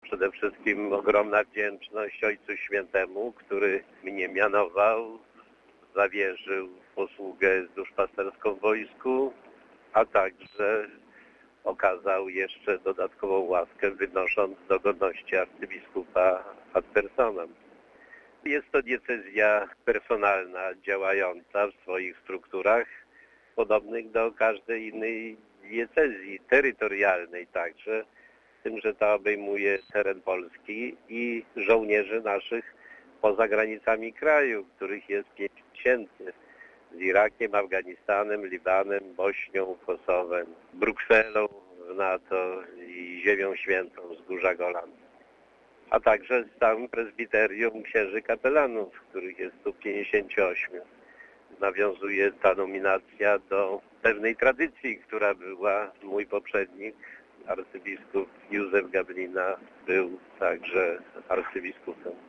Przede wszystkim ogromna wdzięczność Ojcu Świętemu, który mnie mianował, zawierzył posługę duszpasterską w wojsku, a także okazał jeszcze dodatkową łaskę, wynosząc do godności arcybiskupa ad personam. Jest to diecezja personalna, działająca w swoich strukturach, podobnych do każdej innej diecezji, terytorialnej także, z tym, że ta obejmuje teren Polski i żołnierzy naszych poza granicami kraju, których jest 5000, z Irakiem, Afganistanem, Libanem, Bośnią, Kosowem, Brukselą w NATO i Ziemią Świętą z Górza Golan, a także z całym prezbiterium księży kapelanów, których jest tu 58. Nawiązuje ta nominacja do pewnej tradycji, która była. Mój poprzednik, arcybiskup Józef Gablina, był także arcybiskupem.